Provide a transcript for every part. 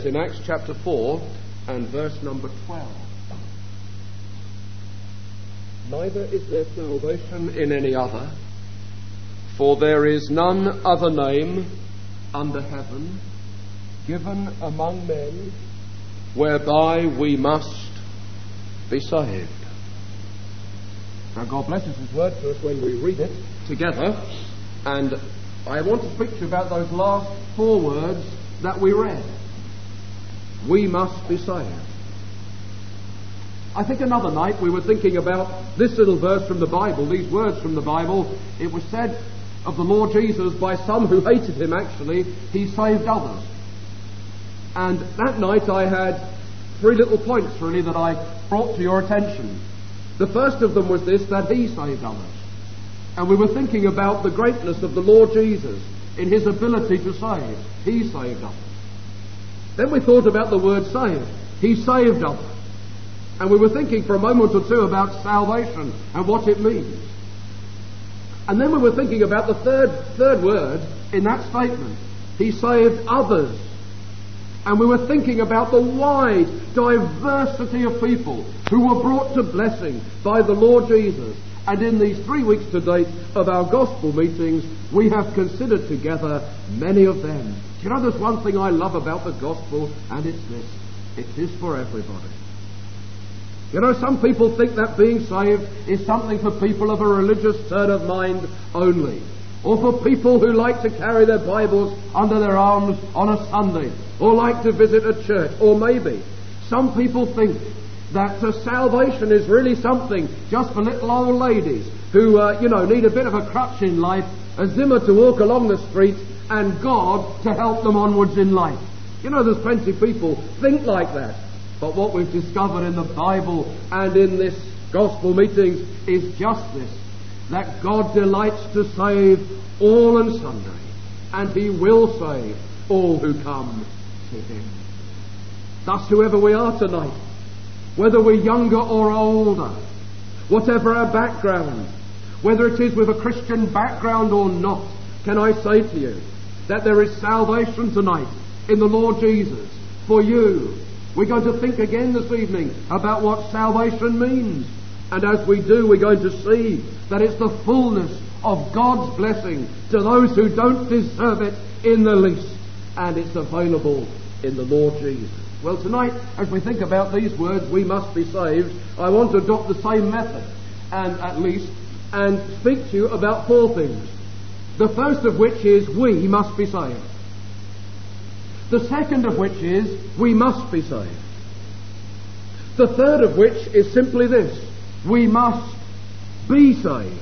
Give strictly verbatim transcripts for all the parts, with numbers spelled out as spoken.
in Acts chapter four and verse number twelve. Neither is there salvation in any other, for there is none other name under heaven given among men whereby we must be saved. Now God blesses His word to us when we read it together, and I want to speak to you about those last four words that we read. We must be saved. I think another night we were thinking about this little verse from the Bible, these words from the Bible. It was said of the Lord Jesus by some who hated Him, actually, He saved others. And that night I had three little points really that I brought to your attention. The first of them was this, that He saved others. And we were thinking about the greatness of the Lord Jesus in His ability to save. He saved others. Then we thought about the word saved. He saved others. And we were thinking for a moment or two about salvation and what it means. And then we were thinking about the third, third word in that statement. He saved others. And we were thinking about the wide diversity of people who were brought to blessing by the Lord Jesus. And in these three weeks to date of our gospel meetings, we have considered together many of them. Do you know, there's one thing I love about the gospel, and it's this. It is for everybody. You know, some people think that being saved is something for people of a religious turn of mind only, or for people who like to carry their Bibles under their arms on a Sunday, or like to visit a church, or maybe some people think that uh, salvation is really something just for little old ladies who, uh, you know, need a bit of a crutch in life, a Zimmer to walk along the street, and God to help them onwards in life. You know, there's plenty of people think like that. But what we've discovered in the Bible and in this gospel meetings is just this, that God delights to save all and sundry, and He will save all who come to Him. Thus, whoever we are tonight, whether we're younger or older, whatever our background, whether it is with a Christian background or not, can I say to you that there is salvation tonight in the Lord Jesus for you. We're going to think again this evening about what salvation means. And as we do, we're going to see that it's the fullness of God's blessing to those who don't deserve it in the least. And it's available in the Lord Jesus. Well, tonight, as we think about these words, we must be saved, I want to adopt the same method, and at least, and speak to you about four things. The first of which is, we must be saved. The second of which is, we must be saved. The third of which is simply this, we must be saved.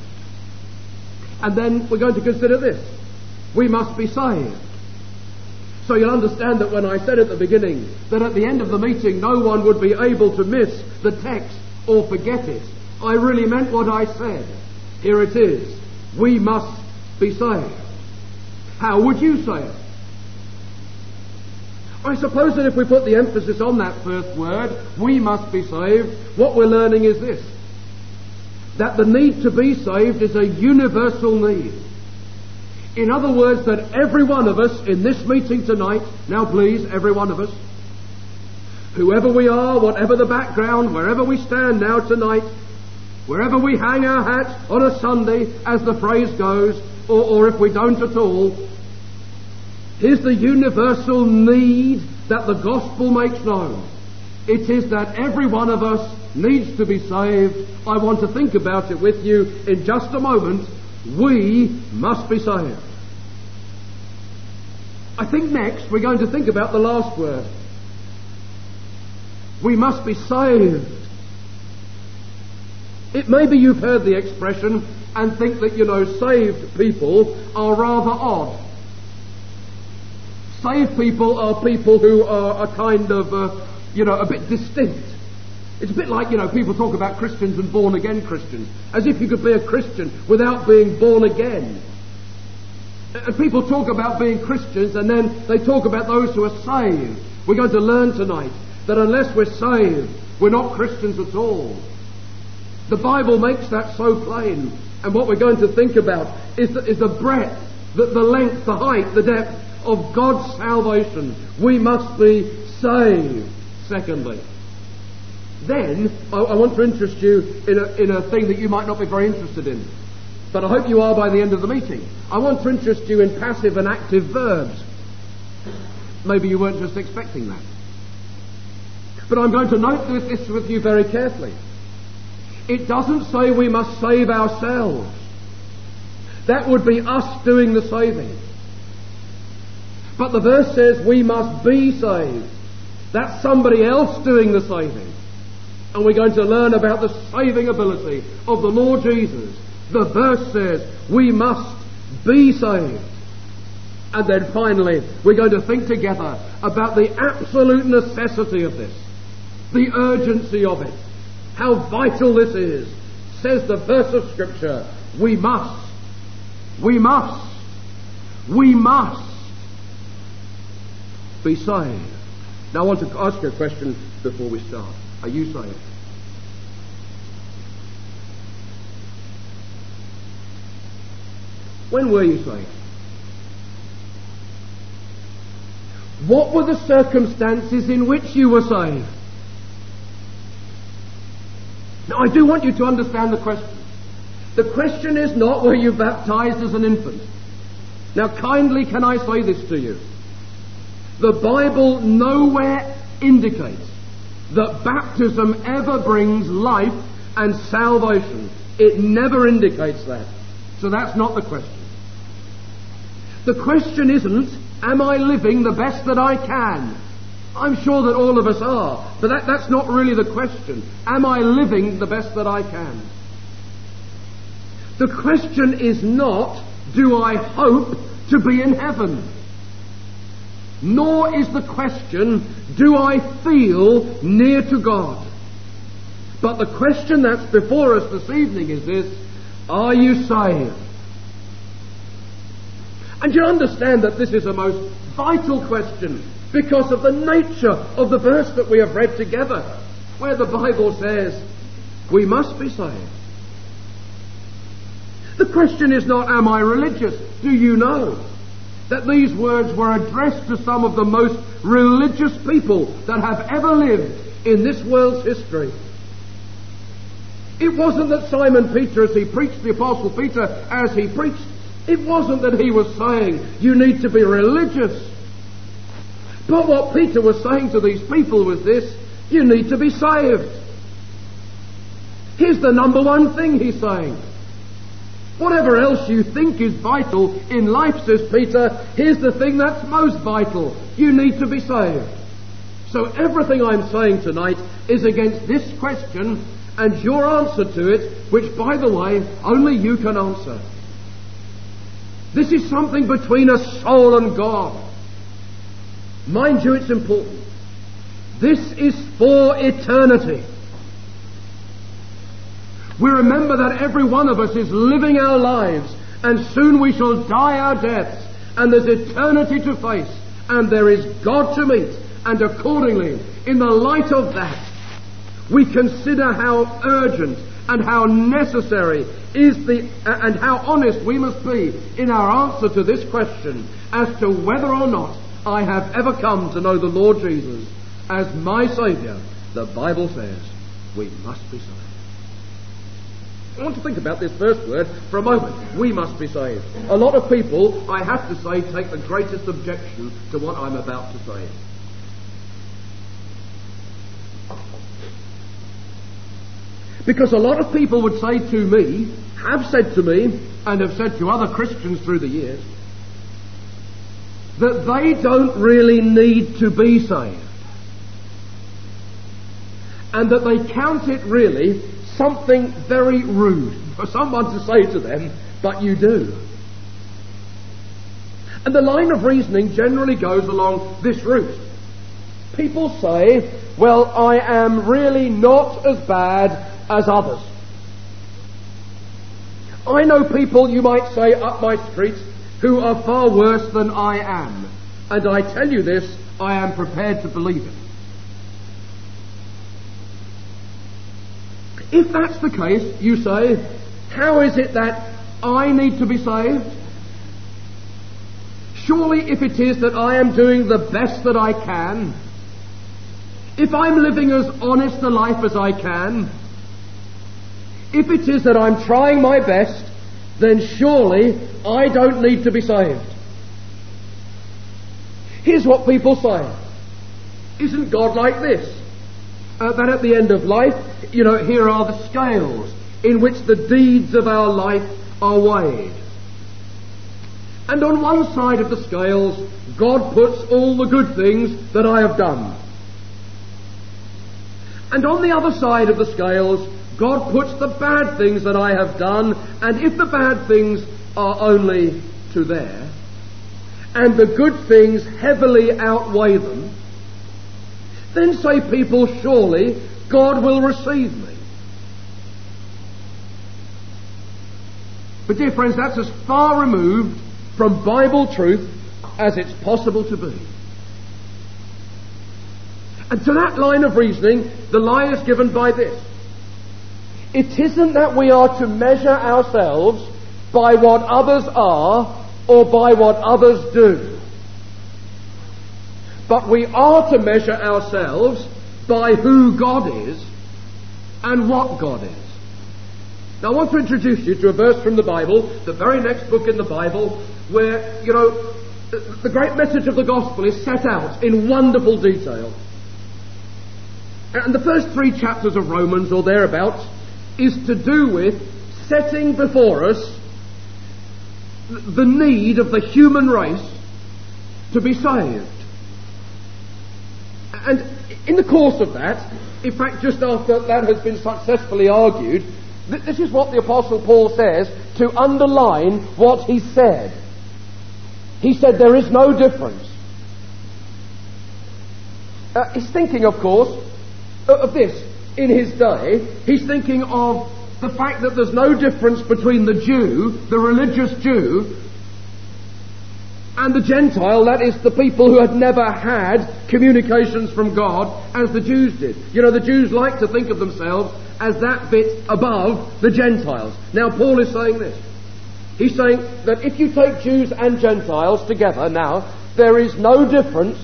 And then we're going to consider this, we must be saved. So you'll understand that when I said at the beginning that at the end of the meeting no one would be able to miss the text or forget it, I really meant what I said. Here it is, we must be saved. How would you say it? I suppose that if we put the emphasis on that first word, we must be saved, what we're learning is this, that the need to be saved is a universal need. In other words, that every one of us in this meeting tonight, now please, every one of us, whoever we are, whatever the background, wherever we stand now tonight, wherever we hang our hat on a Sunday, as the phrase goes, or, or if we don't at all, here's the universal need that the gospel makes known. It is that every one of us needs to be saved. I want to think about it with you in just a moment. We must be saved. I think next we're going to think about the last word. We must be saved. It may be you've heard the expression and think that, you know, saved people are rather odd. Saved people are people who are a kind of, uh, you know, a bit distinct. It's a bit like, you know, people talk about Christians and born-again Christians, as if you could be a Christian without being born again. And people talk about being Christians and then they talk about those who are saved. We're going to learn tonight that unless we're saved, we're not Christians at all. The Bible makes that so plain. And what we're going to think about is the, is the breadth, the, the length, the height, the depth of God's salvation. We must be saved. Secondly. Then, I, I want to interest you in a, in a thing that you might not be very interested in. But I hope you are by the end of the meeting. I want to interest you in passive and active verbs. Maybe you weren't just expecting that. But I'm going to note this with you very carefully. It doesn't say we must save ourselves. That would be us doing the saving. But the verse says we must be saved. That's somebody else doing the saving. And we're going to learn about the saving ability of the Lord Jesus. The verse says we must be saved. And then finally, we're going to think together about the absolute necessity of this, the urgency of it, how vital this is. Says the verse of Scripture, we must, we must, we must be saved. Now I want to ask you a question before we start. Are you saved? When were you saved? What were the circumstances in which you were saved? Now, I do want you to understand the question. The question is not were you baptized as an infant. Now, kindly can I say this to you? The Bible nowhere indicates that baptism ever brings life and salvation. It never indicates that. So that's not the question. The question isn't, am I living the best that I can? I'm sure that all of us are, but that, that's not really the question. Am I living the best that I can? The question is not, do I hope to be in heaven? Nor is the question, do I feel near to God? But the question that's before us this evening is this, are you saved? And you understand that this is a most vital question because of the nature of the verse that we have read together, where the Bible says, we must be saved. The question is not, am I religious? Do you know that these words were addressed to some of the most religious people that have ever lived in this world's history? It wasn't that Simon Peter, as he preached, the Apostle Peter, as he preached, it wasn't that he was saying, you need to be religious. But what Peter was saying to these people was this, you need to be saved. Here's the number one thing he's saying. Whatever else you think is vital in life, says Peter, here's the thing that's most vital. You need to be saved. So everything I'm saying tonight is against this question and your answer to it, which, by the way, only you can answer. This is something between a soul and God. Mind you, it's important. This is for eternity. We remember that every one of us is living our lives, and soon we shall die our deaths, and there's eternity to face, and there is God to meet, and accordingly, in the light of that, we consider how urgent and how necessary is the, uh, and how honest we must be in our answer to this question as to whether or not I have ever come to know the Lord Jesus as my Saviour. The Bible says we must be saved. I want to think about this first word for a moment. We must be saved. A lot of people, I have to say, take the greatest objection to what I'm about to say. Because a lot of people would say to me, have said to me, and have said to other Christians through the years, that they don't really need to be saved. And that they count it really something very rude for someone to say to them, but you do. And the line of reasoning generally goes along this route. People say, well, I am really not as bad as others. I know people, you might say, up my street who are far worse than I am. And I tell you this, I am prepared to believe it. If that's the case, you say, how is it that I need to be saved? Surely if it is that I am doing the best that I can, if I'm living as honest a life as I can, if it is that I'm trying my best, then surely I don't need to be saved. Here's what people say. Isn't God like this? Uh, that at the end of life, you know, here are the scales in which the deeds of our life are weighed. And on one side of the scales, God puts all the good things that I have done. And on the other side of the scales, God puts the bad things that I have done, and if the bad things are only to there, and the good things heavily outweigh them, then say people, surely God will receive me. But dear friends, that's as far removed from Bible truth as it's possible to be. And to that line of reasoning, the lie is given by this. It isn't that we are to measure ourselves by what others are or by what others do, but we are to measure ourselves by who God is and what God is. Now I want to introduce you to a verse from the Bible, the very next book in the Bible, where, you know, the great message of the gospel is set out in wonderful detail. And the first three chapters of Romans, or thereabouts, is to do with setting before us the need of the human race to be saved. And in the course of that, in fact, just after that has been successfully argued, th- this is what the Apostle Paul says to underline what he said. He said there is no difference. Uh, he's thinking, of course, of this. In his day, he's thinking of the fact that there's no difference between the Jew, the religious Jew, and the Gentile, that is, the people who had never had communications from God as the Jews did. You know, the Jews like to think of themselves as that bit above the Gentiles. Now, Paul is saying this. He's saying that if you take Jews and Gentiles together now, there is no difference.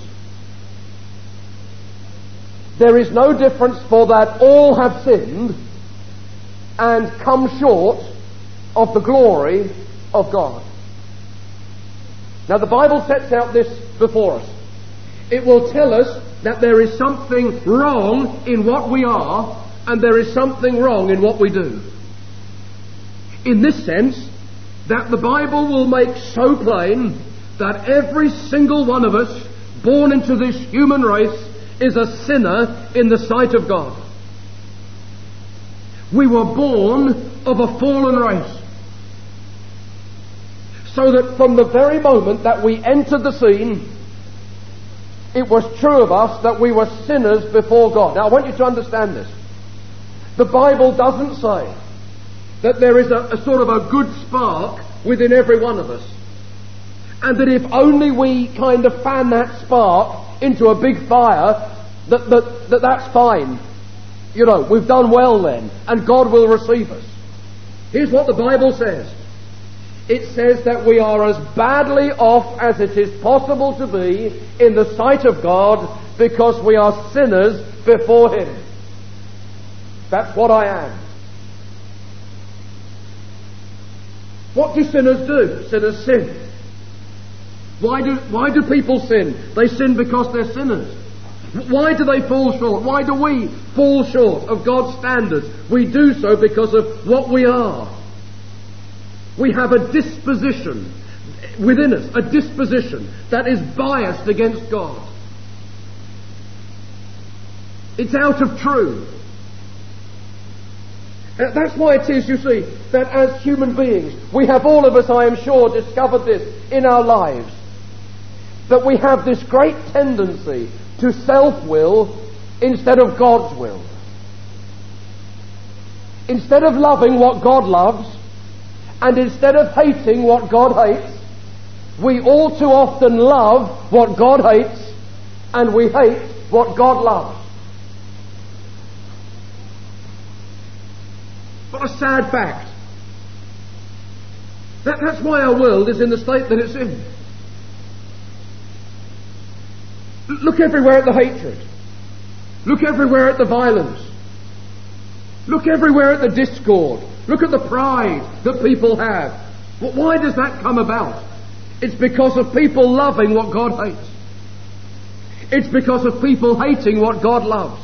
There is no difference, for that all have sinned and come short of the glory of God. Now the Bible sets out this before us. It will tell us that there is something wrong in what we are, and there is something wrong in what we do. In this sense, that the Bible will make so plain that every single one of us born into this human race is a sinner in the sight of God. We were born of a fallen race, so that from the very moment that we entered the scene, it was true of us that we were sinners before God. Now I want you to understand this. The Bible doesn't say that there is a, a sort of a good spark within every one of us, and that if only we kind of fan that spark into a big fire, that, that, that that's fine. You know, we've done well then, and God will receive us. Here's what the Bible says. It says that we are as badly off as it is possible to be in the sight of God, because we are sinners before Him. That's what I am. What do sinners do? Sinners sin. Why do, why do people sin? They sin because they're sinners. Why do they fall short? Why do we fall short of God's standards? We do so because of what we are. We have a disposition within us, a disposition that is biased against God. It's out of truth. Uh, that's why it is, you see, that as human beings, we have all of us, I am sure, discovered this in our lives, that we have this great tendency to self-will instead of God's will. Instead of loving what God loves, and instead of hating what God hates, we all too often love what God hates, and we hate what God loves. What a sad fact. That, that's why our world is in the state that it's in. Look everywhere at the hatred. Look everywhere at the violence. Look everywhere at the discord. Look at the pride that people have. Well, why does that come about? It's because of people loving what God hates. It's because of people hating what God loves.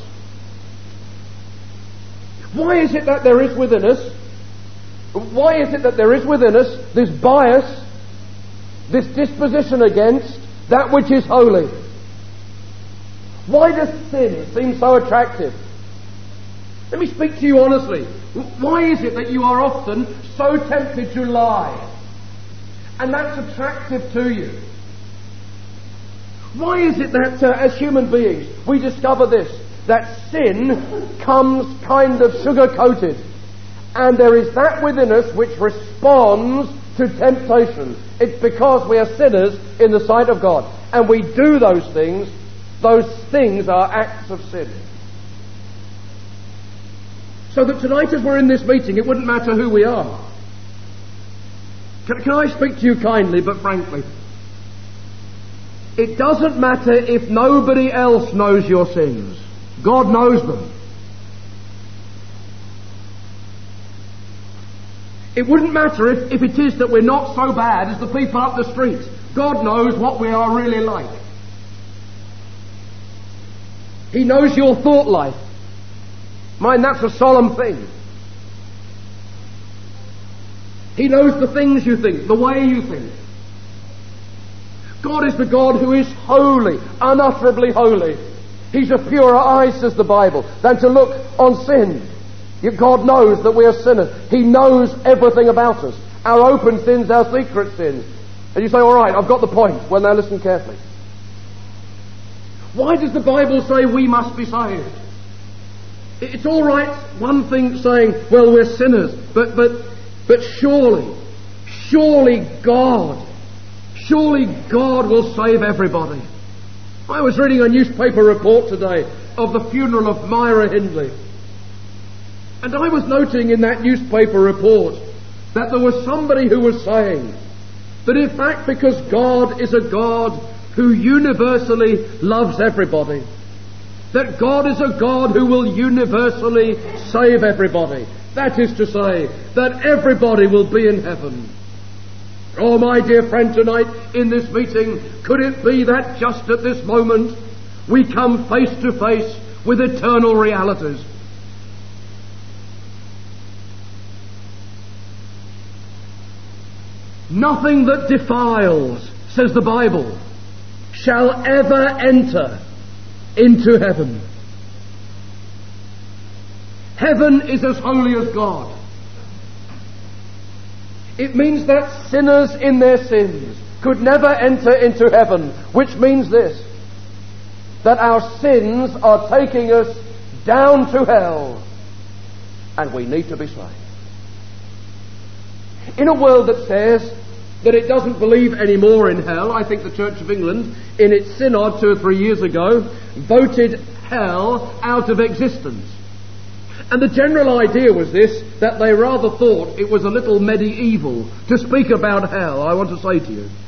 Why is it that there is within us, why is it that there is within us this bias, this disposition against that which is holy? Why does sin seem so attractive? Let me speak to you honestly. Why is it that you are often so tempted to lie? And that's attractive to you. Why is it that uh, as human beings we discover this, that sin comes kind of sugar-coated, and there is that within us which responds to temptation? It's because we are sinners in the sight of God, and we do those things. Those things are acts of sin. So that tonight as we're in this meeting, it wouldn't matter who we are. Can, can I speak to you kindly but frankly? It doesn't matter if nobody else knows your sins. God knows them. It wouldn't matter if, if it is that we're not so bad as the people up the street. God knows what we are really like. He knows your thought life. Mind, that's a solemn thing. He knows the things you think, the way you think. God is the God who is holy, unutterably holy. He's a purer eye, says the Bible, than to look on sin. Yet God knows that we are sinners. He knows everything about us. Our open sins, our secret sins. And you say, all right, I've got the point. Well, now listen carefully. Why does the Bible say we must be saved? It's all right, one thing saying, well, we're sinners, but but but surely, surely God, surely God will save everybody. I was reading a newspaper report today of the funeral of Myra Hindley, and I was noting in that newspaper report that there was somebody who was saying that in fact, because God is a God who universally loves everybody, that God is a God who will universally save everybody. That is to say, that everybody will be in heaven. Oh, my dear friend, tonight in this meeting, could it be that just at this moment we come face to face with eternal realities? Nothing that defiles, says the Bible, shall ever enter into heaven. Heaven is as holy as God. It means that sinners in their sins could never enter into heaven, which means this, that our sins are taking us down to hell, and we need to be saved. In a world that says that it doesn't believe anymore in hell, I think the Church of England, in its synod two or three years ago, voted hell out of existence. And the general idea was this, that they rather thought it was a little medieval to speak about hell. I want to say to you,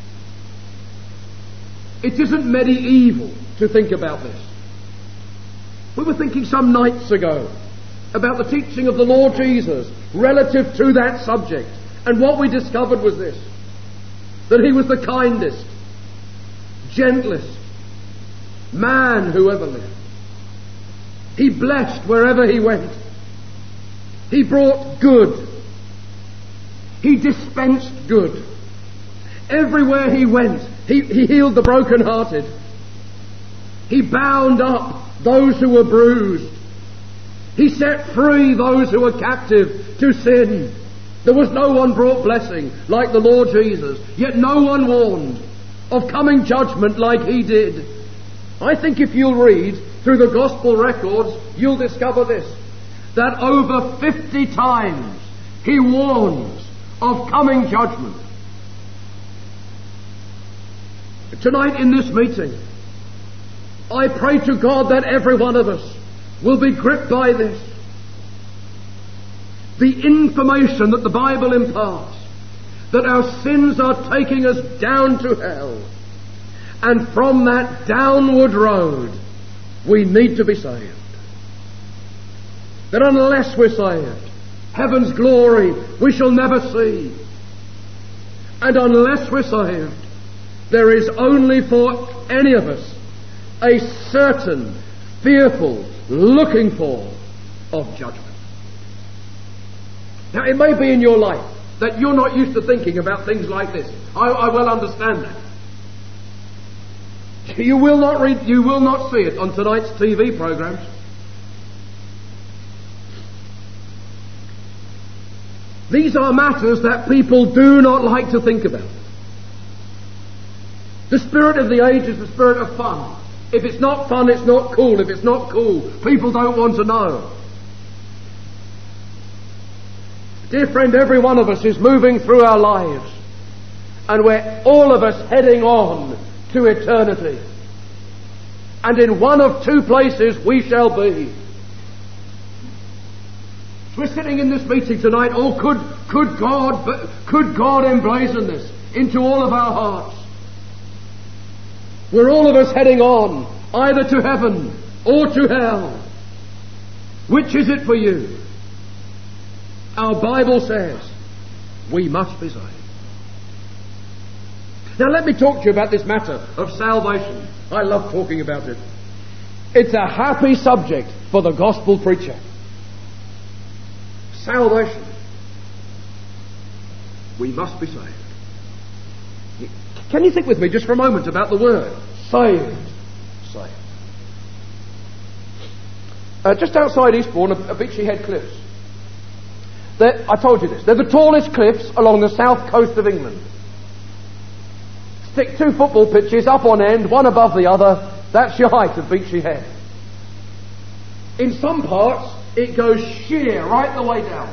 it isn't medieval to think about this. We were thinking some nights ago about the teaching of the Lord Jesus relative to that subject, and what we discovered was this, that he was the kindest, gentlest man who ever lived. He blessed wherever he went. He brought good. He dispensed good. Everywhere he went, he, he healed the brokenhearted. He bound up those who were bruised. He set free those who were captive to sin. There was no one brought blessing like the Lord Jesus, yet no one warned of coming judgment like he did. I think if you'll read through the Gospel records, you'll discover this, that over fifty times he warns of coming judgment. Tonight in this meeting, I pray to God that every one of us will be gripped by this. The information that the Bible imparts, that our sins are taking us down to hell, and from that downward road we need to be saved. That unless we're saved, heaven's glory we shall never see. And unless we're saved, there is only for any of us a certain, fearful looking for of judgment. Now, it may be in your life that you're not used to thinking about things like this. I, I well understand that. You will not read, you will not see it on tonight's T V programs. These are matters that people do not like to think about. The spirit of the age is the spirit of fun. If it's not fun, it's not cool. If it's not cool, people don't want to know. Dear friend, every one of us is moving through our lives, and we're all of us heading on to eternity. And in one of two places we shall be. We're sitting in this meeting tonight. Oh, could could God, could God emblazon this into all of our hearts? We're all of us heading on, either to heaven or to hell. Which is it for you? Our Bible says we must be saved. Now let me talk to you about this matter of salvation. I love talking about it. It's a happy subject for the gospel preacher. Salvation. We must be saved. Can you think with me just for a moment about the word saved? Saved. Uh, just outside Eastbourne are Beachy Head Cliffs. They're, I told you this. They're the tallest cliffs along the south coast of England. Stick two football pitches up on end, one above the other. That's your height of Beachy Head. In some parts, it goes sheer right the way down.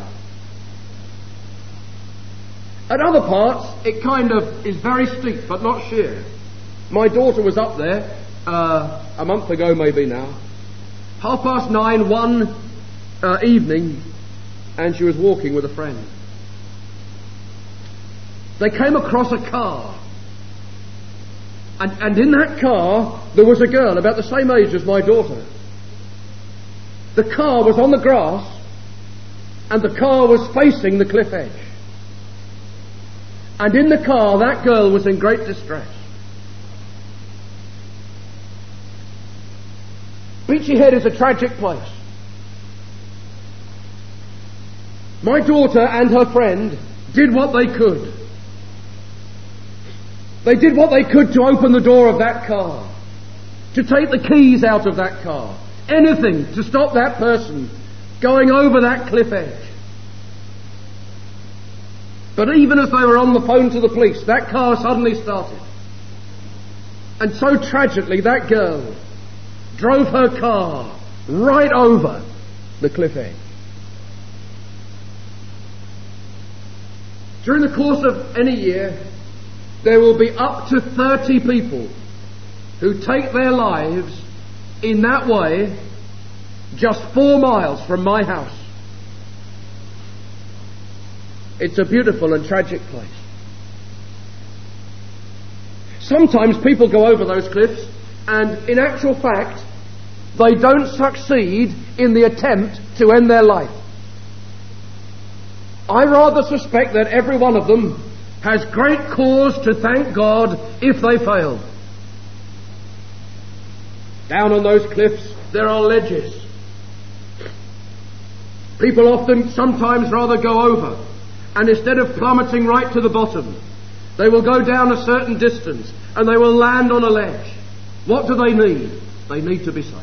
At other parts, it kind of is very steep, but not sheer. My daughter was up there uh, a month ago, maybe now. Half past nine one uh, evening, and she was walking with a friend. They came across a car. And, and in that car, there was a girl about the same age as my daughter. The car was on the grass, and the car was facing the cliff edge. And in the car, that girl was in great distress. Beachy Head is a tragic place. My daughter and her friend did what they could. They did what they could to open the door of that car, to take the keys out of that car, anything to stop that person going over that cliff edge. But even as they were on the phone to the police, that car suddenly started. And so tragically, that girl drove her car right over the cliff edge. During the course of any year, there will be up to thirty people who take their lives in that way just four miles from my house. It's a beautiful and tragic place. Sometimes people go over those cliffs and in actual fact they don't succeed in the attempt to end their life. I rather suspect that every one of them has great cause to thank God if they fail. Down on those cliffs there are ledges. People often sometimes rather go over, and instead of plummeting right to the bottom, they will go down a certain distance and they will land on a ledge. What do they need? They need to be saved.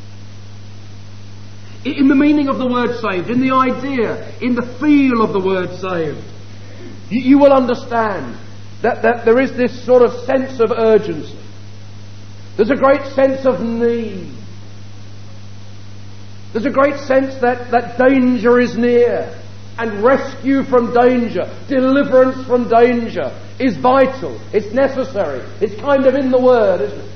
In the meaning of the word saved, in the idea, in the feel of the word saved, you, you will understand that, that there is this sort of sense of urgency. There's a great sense of need. There's a great sense that, that danger is near, and rescue from danger, deliverance from danger is vital. It's necessary. It's kind of in the word, isn't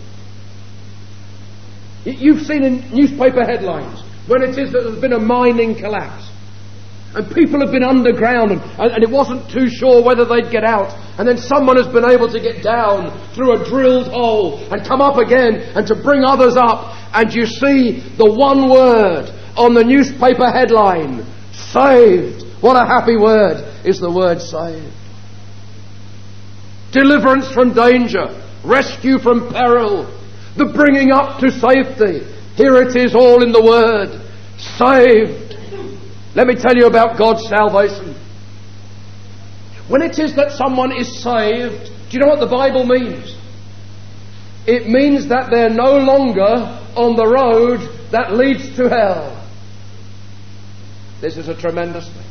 it? You've seen in newspaper headlines when it is that there's been a mining collapse, And people have been underground and, and it wasn't too sure whether they'd get out. And then someone has been able to get down through a drilled hole and come up again and to bring others up. And you see the one word on the newspaper headline, saved. What a happy word is the word saved. Deliverance from danger, rescue from peril, the bringing up to safety. Here it is all in the word, saved. Let me tell you about God's salvation. When it is that someone is saved, do you know what the Bible means? It means that they're no longer on the road that leads to hell. This is a tremendous thing.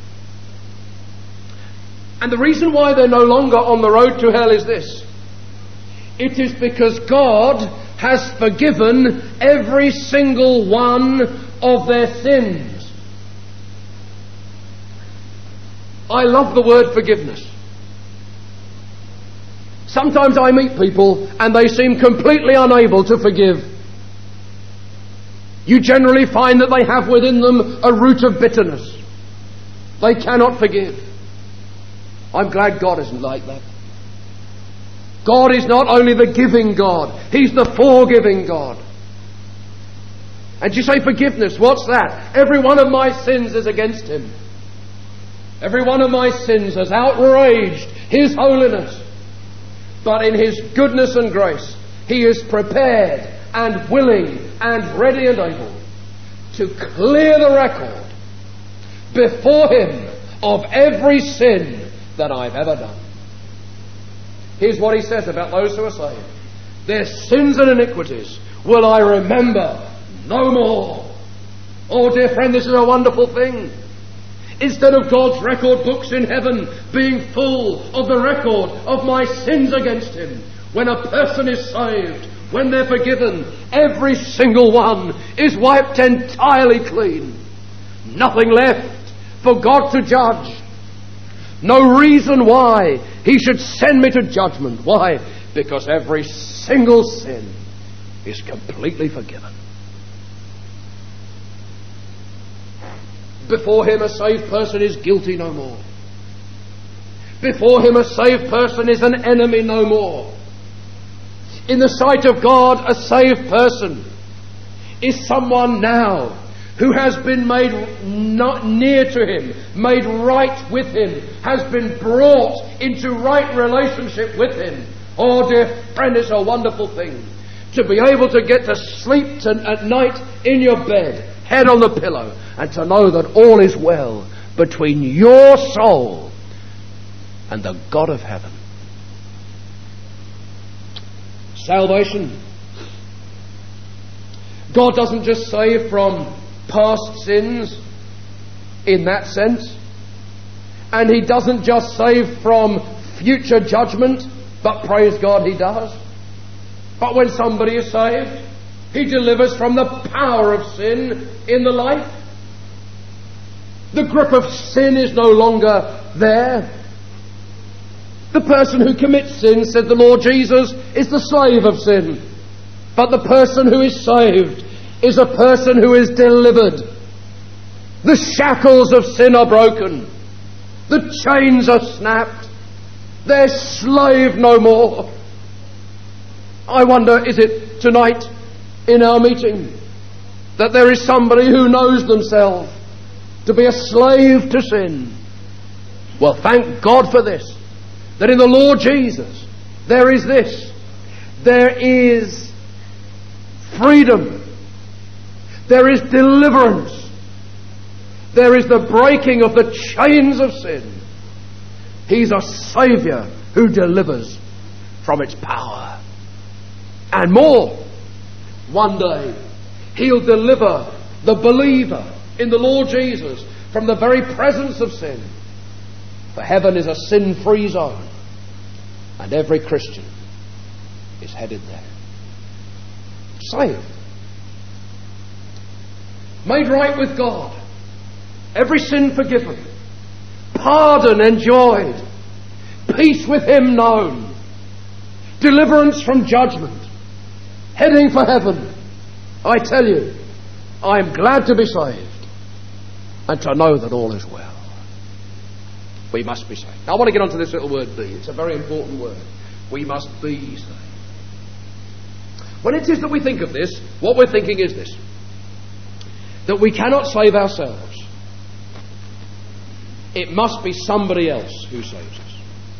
And the reason why they're no longer on the road to hell is this. It is because God has forgiven every single one of their sins. I love the word forgiveness. Sometimes I meet people and they seem completely unable to forgive. You generally find that they have within them a root of bitterness. They cannot forgive. I'm glad God isn't like that. God is not only the giving God, He's the forgiving God. And you say forgiveness, what's that? Every one of my sins is against Him. Every one of my sins has outraged His holiness. But in His goodness and grace, He is prepared and willing and ready and able to clear the record before Him of every sin that I've ever done. Here's what He says about those who are saved. Their sins and iniquities will I remember no more. Oh, dear friend, this is a wonderful thing. Instead of God's record books in heaven being full of the record of my sins against Him, when a person is saved, when they're forgiven, every single one is wiped entirely clean. Nothing left for God to judge. No reason why He should send me to judgment. Why? Because every single sin is completely forgiven. Before Him, a saved person is guilty no more. Before Him, a saved person is an enemy no more. In the sight of God, a saved person is someone now who has been made not near to Him, made right with Him, has been brought into right relationship with Him. Oh, dear friend, it's a wonderful thing to be able to get to sleep to, at night in your bed, head on the pillow, and to know that all is well between your soul and the God of heaven. Salvation. God doesn't just save from past sins in that sense, and He doesn't just save from future judgment, but praise God, He does. But when somebody is saved, He delivers from the power of sin in the life. The grip of sin is no longer there. The person who commits sin, said the Lord Jesus, is the slave of sin. But the person who is saved is a person who is delivered. The shackles of sin are broken. The chains are snapped. They're slave no more. I wonder, is it tonight in our meeting that there is somebody who knows themselves to be a slave to sin? Well, thank God for this, that in the Lord Jesus there is this. There is freedom. There is deliverance. There is the breaking of the chains of sin. He's a Saviour who delivers from its power. And more, one day He'll deliver the believer in the Lord Jesus from the very presence of sin. For heaven is a sin-free zone, and every Christian is headed there. Saved. Made right with God. Every sin forgiven. Pardon enjoyed. Peace with Him known. Deliverance from judgment. Heading for heaven. I tell you, I'm glad to be saved. and to know that all is well. We must be saved. Now, I want to get onto this little word be. It's a very important word. We must be saved. When it is that we think of this, what we're thinking is this: that we cannot save ourselves. It must be somebody else who saves us.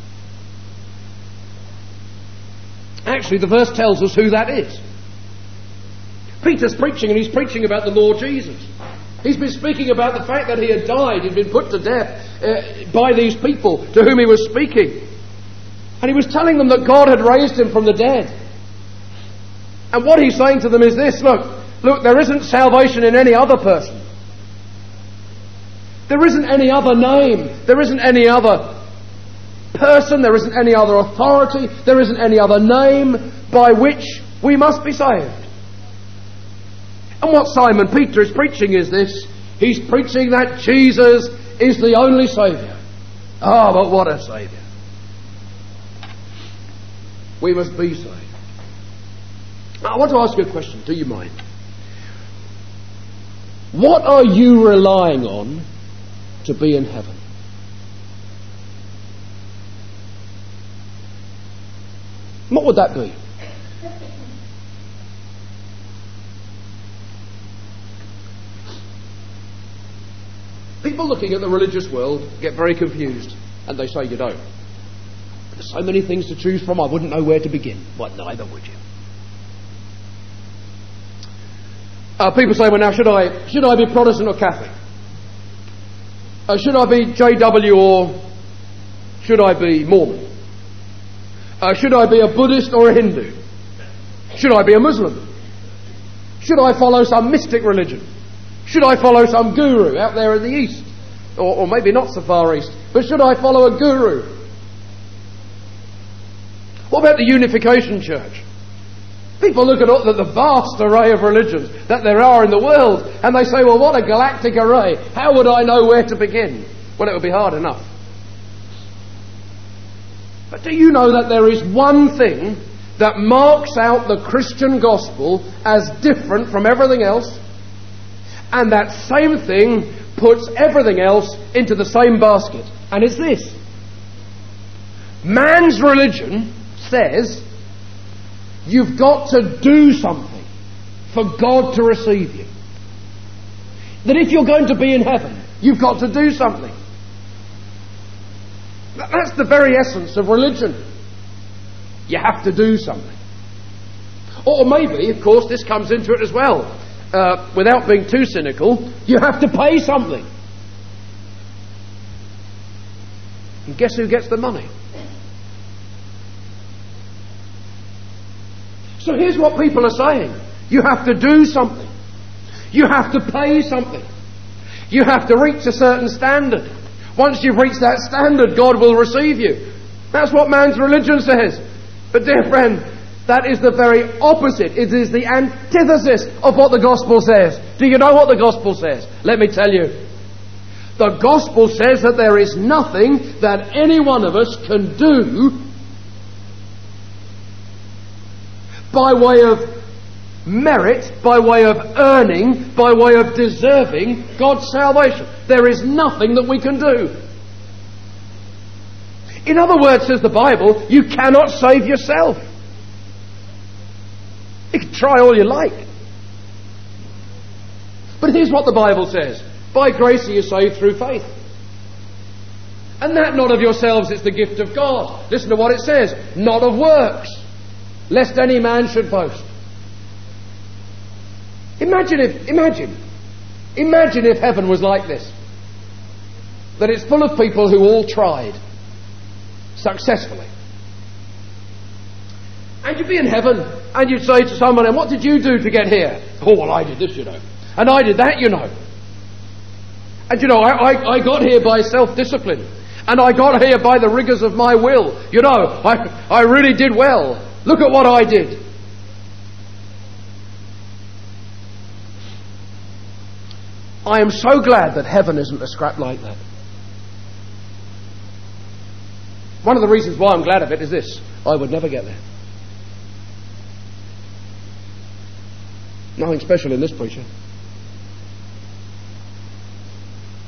Actually, the verse tells us who that is. Peter's preaching, and he's preaching about the Lord Jesus. He's been speaking about the fact that he had died, he'd been put to death uh, by these people to whom he was speaking. And he was telling them that God had raised him from the dead. And what he's saying to them is this: look, look, there isn't salvation in any other person. There isn't any other name. There isn't any other person. There isn't any other authority. There isn't any other name by which we must be saved. And what Simon Peter is preaching is this: he's preaching that Jesus is the only Saviour. Ah, oh, but what a Saviour. We must be saved. Now, I want to ask you a question. Do you mind? What are you relying on to be in heaven? What would that be? People looking at the religious world get very confused, and they say, you know, there's so many things to choose from, I wouldn't know where to begin. Well, neither would you. Uh, people say, well, now, should I should I be Protestant or Catholic? Uh, should I be J W or should I be Mormon? Uh, should I be a Buddhist or a Hindu? Should I be a Muslim? Should I follow some mystic religion? Should I follow some guru out there in the east? Or, or maybe not so far east, but should I follow a guru? What about the Unification Church? People look at all the, the vast array of religions that there are in the world, and they say, well, what a galactic array. How would I know where to begin? Well, it would be hard enough. But do you know that there is one thing that marks out the Christian gospel as different from everything else? And that same thing puts everything else into the same basket. And it's this: man's religion says you've got to do something for God to receive you. That if you're going to be in heaven, you've got to do something. That's the very essence of religion. You have to do something. Or maybe, of course, this comes into it as well. Uh, without being too cynical, you have to pay something. And guess who gets the money? So here's what people are saying. You have to do something. You have to pay something. You have to reach a certain standard. Once you've reached that standard, God will receive you. That's what man's religion says. But dear friend, that is the very opposite. It is the antithesis of what the gospel says. Do you know what the gospel says? Let me tell you. The gospel says that there is nothing that any one of us can do by way of merit, by way of earning, by way of deserving God's salvation. There is nothing that we can do. In other words, says the Bible, you cannot save yourself. You can try all you like. But here's what the Bible says. By grace are you saved through faith. And that not of yourselves, it's the gift of God. Listen to what it says. Not of works, lest any man should boast. Imagine if, imagine, imagine if heaven was like this. That it's full of people who all tried successfully. And you'd be in heaven and you'd say to someone, and what did you do to get here? Oh, well, I did this, you know. And I did that, you know. And you know, I, I, I got here by self-discipline. And I got here by the rigours of my will. You know, I, I really did well. Look at what I did. I am so glad that heaven isn't a scrap like that. One of the reasons why I'm glad of it is this. I would never get there. Nothing special in this preacher.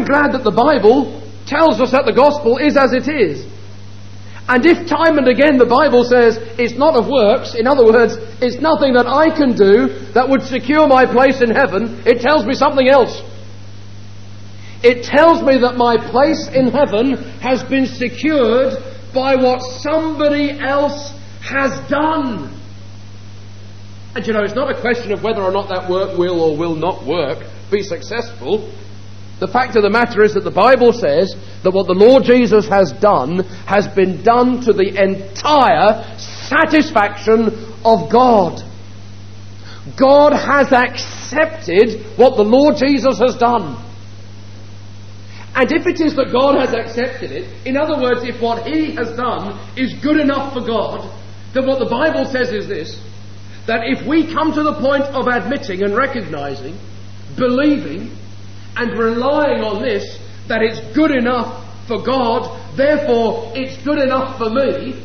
am glad that the Bible tells us that the gospel is as it is. And if time and again the Bible says it's not of works, in other words, it's nothing that I can do that would secure my place in heaven, it tells me something else. It tells me that my place in heaven has been secured by what somebody else has done. And you know, it's not a question of whether or not that work will or will not work, be successful. The fact of the matter is that the Bible says that what the Lord Jesus has done has been done to the entire satisfaction of God. God has accepted what the Lord Jesus has done. And if it is that God has accepted it, in other words, if what He has done is good enough for God, then what the Bible says is this, that if we come to the point of admitting and recognizing, believing, and relying on this, that it's good enough for God, therefore it's good enough for me,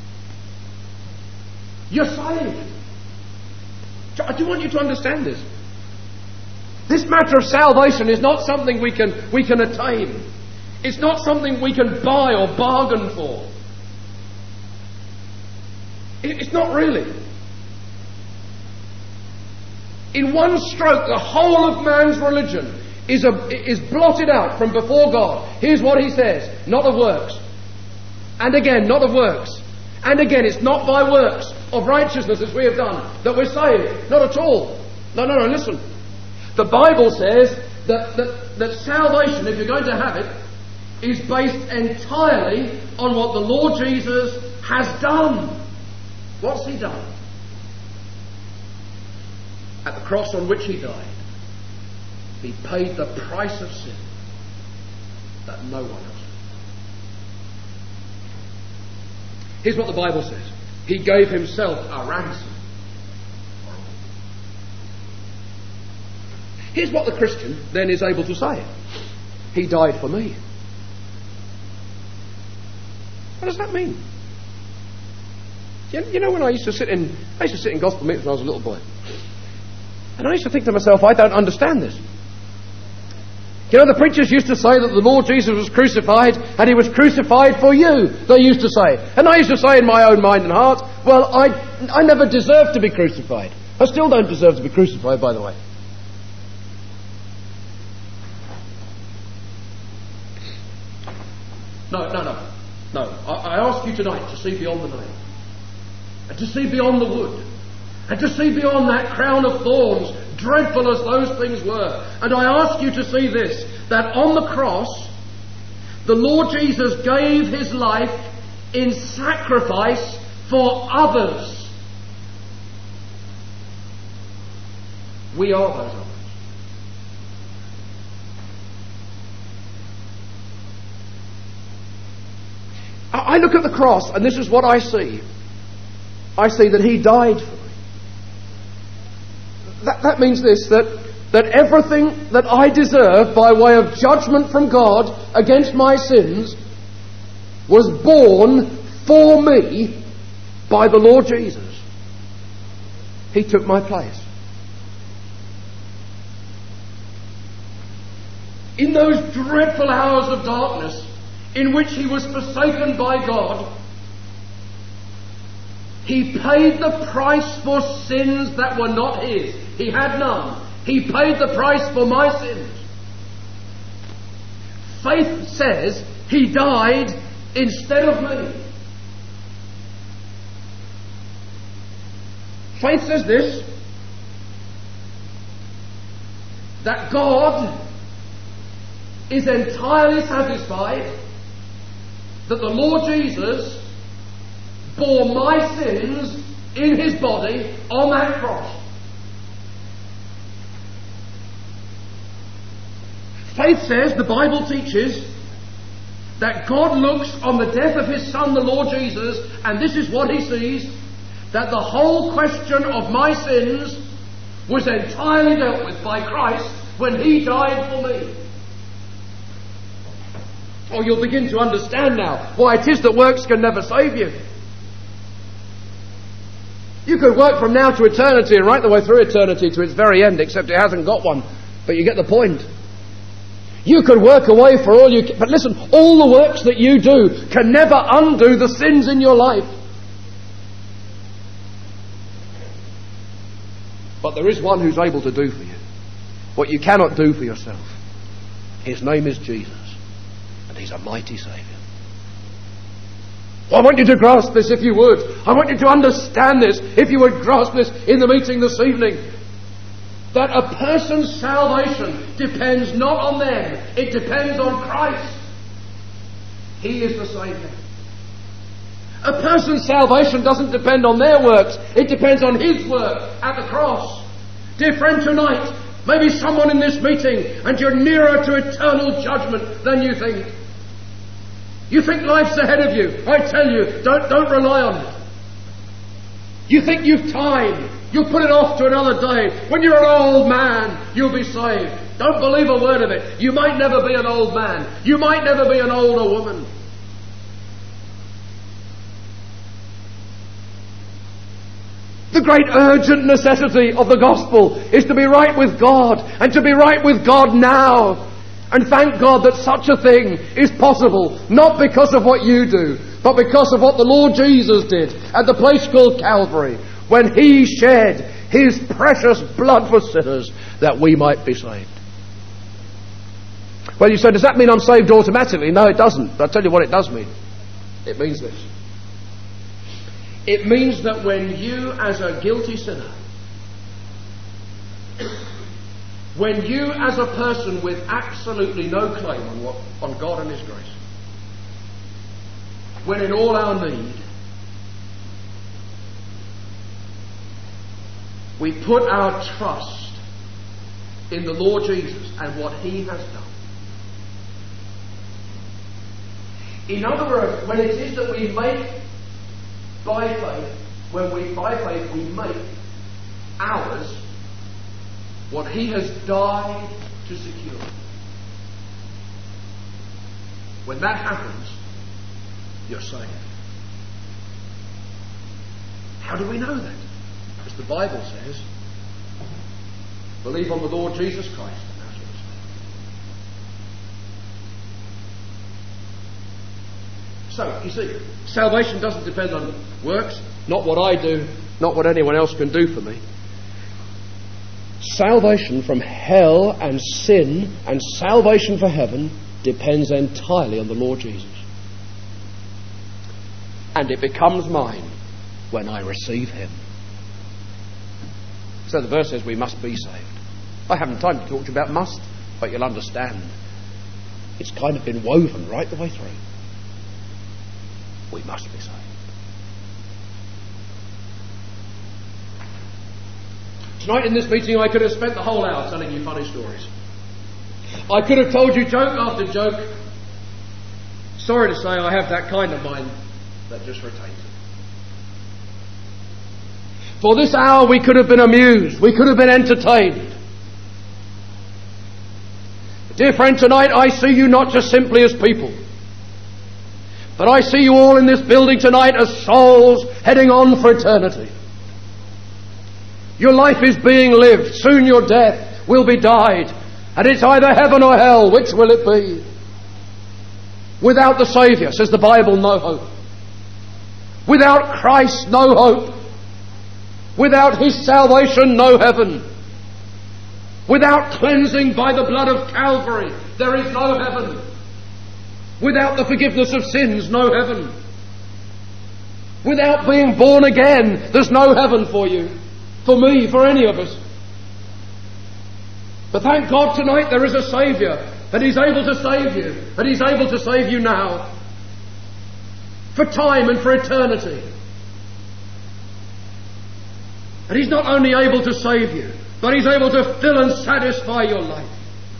you're saved. I do want you to understand this. This matter of salvation is not something we can, we can attain. It's not something we can buy or bargain for. It, it's not really. In one stroke, the whole of man's religion is, a, is blotted out from before God. Here's what He says, not of works. And again, not of works. And again, it's not by works of righteousness as we have done that we're saved. Not at all. No, no, no, listen. The Bible says that, that, that salvation, if you're going to have it, is based entirely on what the Lord Jesus has done. What's He done? At the cross on which He died, He paid the price of sin that no one else. Here's what the Bible says. He gave Himself a ransom. Here's what the Christian then is able to say. He died for me. What does that mean? You, you know, when I used to sit in, I used to sit in gospel meetings when I was a little boy, and I used to think to myself, I don't understand this. You know, the preachers used to say that the Lord Jesus was crucified, and He was crucified for you, they used to say. And I used to say in my own mind and heart, well, I, I never deserved to be crucified. I still don't deserve to be crucified, by the way. No, no, no. No. I, I ask you tonight to see beyond the veil, and to see beyond the wood, and to see beyond that crown of thorns, dreadful as those things were. And I ask you to see this, that on the cross, the Lord Jesus gave His life in sacrifice for others. We are those others. I look at the cross, and this is what I see. I see that He died for me. That, that means this, that, that everything that I deserve by way of judgment from God against my sins was borne for me by the Lord Jesus. He took my place. In those dreadful hours of darkness in which He was forsaken by God, He paid the price for sins that were not His. He had none. He paid the price for my sins. Faith says He died instead of me. Faith says this, that God is entirely satisfied that the Lord Jesus bore my sins in His body on that cross. Faith says, the Bible teaches, that God looks on the death of His Son, the Lord Jesus, and this is what He sees, that the whole question of my sins was entirely dealt with by Christ when He died for me. Oh, you'll begin to understand now why it is that works can never save you. You could work from now to eternity and right the way through eternity to its very end, except it hasn't got one. But you get the point. You could work away for all you can. But listen, all the works that you do can never undo the sins in your life. But there is one who's able to do for you what you cannot do for yourself. His name is Jesus. And He's a mighty Saviour. I want you to grasp this if you would. I want you to understand this if you would grasp this in the meeting this evening. That a person's salvation depends not on them. It depends on Christ. He is the Saviour. A person's salvation doesn't depend on their works. It depends on His work at the cross. Dear friend, tonight, maybe someone in this meeting and you're nearer to eternal judgment than you think. You think life's ahead of you. I tell you, don't, don't rely on it. You think you've time. You'll put it off to another day. When you're an old man, you'll be saved. Don't believe a word of it. You might never be an old man. You might never be an older woman. The great urgent necessity of the gospel is to be right with God, and to be right with God now. And thank God that such a thing is possible, not because of what you do, but because of what the Lord Jesus did at the place called Calvary, when He shed His precious blood for sinners that we might be saved. Well, you say, does that mean I'm saved automatically? No, it doesn't. But I'll tell you what it does mean. It means this. It means that when you, as a guilty sinner, when you, as a person with absolutely no claim on, what, on God and His grace, when in all our need, we put our trust in the Lord Jesus and what He has done. In other words, when it is that we make by faith, when we by faith we make ours what He has died to secure. When that happens, you're saved. How do we know that? Because the Bible says, believe on the Lord Jesus Christ and thou shalt be saved. So, you see, salvation doesn't depend on works, not what I do, not what anyone else can do for me. Salvation from hell and sin and salvation for heaven depends entirely on the Lord Jesus. And it becomes mine when I receive Him. So the verse says we must be saved. I haven't time to talk to you about must, but you'll understand. It's kind of been woven right the way through. We must be saved. Tonight in this meeting I could have spent the whole hour telling you funny stories. I could have told you joke after joke. Sorry to say I have that kind of mind that just retains it. For this hour we could have been amused. We could have been entertained. Dear friend, tonight I see you not just simply as people, but I see you all in this building tonight as souls heading on for eternity. Your life is being lived. Soon your death will be died. And it's either heaven or hell. Which will it be? Without the Saviour, says the Bible, no hope. Without Christ, no hope. Without His salvation, no heaven. Without cleansing by the blood of Calvary, there is no heaven. Without the forgiveness of sins, no heaven. Without being born again, there's no heaven for you. For me, for any of us. But thank God tonight there is a Saviour, and He's able to save you, and He's able to save you now. For time and for eternity. And He's not only able to save you, but He's able to fill and satisfy your life.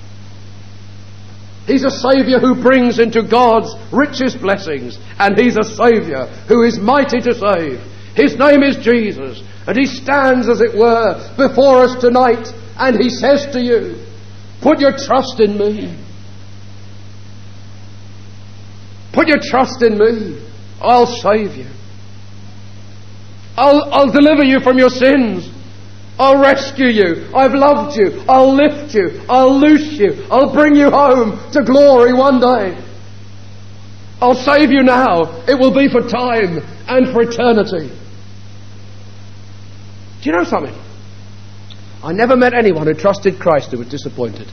He's a Saviour who brings into God's richest blessings, and He's a Saviour who is mighty to save. His name is Jesus, and He stands, as it were, before us tonight, and He says to you, put your trust in me. Put your trust in me. I'll save you. I'll, I'll deliver you from your sins. I'll rescue you. I've loved you. I'll lift you. I'll loose you. I'll bring you home to glory one day. I'll save you now. It will be for time and for eternity. Do you know something? I never met anyone who trusted Christ who was disappointed.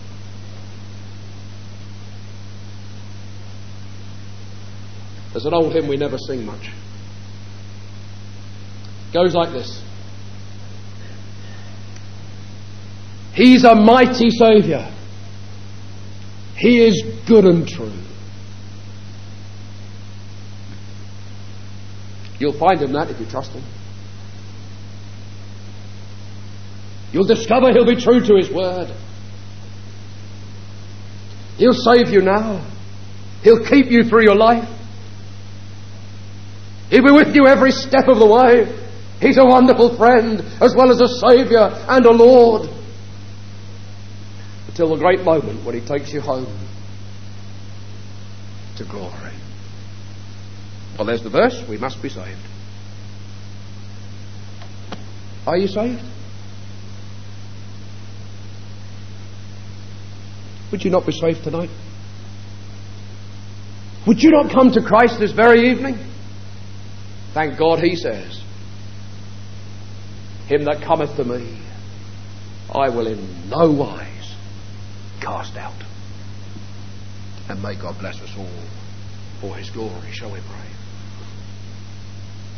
There's an old hymn we never sing much. It goes like this. He's a mighty Saviour. He is good and true. You'll find him that if you trust him. You'll discover he'll be true to his word. He'll save you now. He'll keep you through your life. He'll be with you every step of the way. He's a wonderful friend as well as a Saviour and a Lord. Until the great moment when he takes you home to glory. Well, there's the verse. We must be saved. Are you saved? Would you not be saved tonight? Would you not come to Christ this very evening? Thank God he says, him that cometh to me, I will in no wise cast out. And may God bless us all for his glory, shall we pray.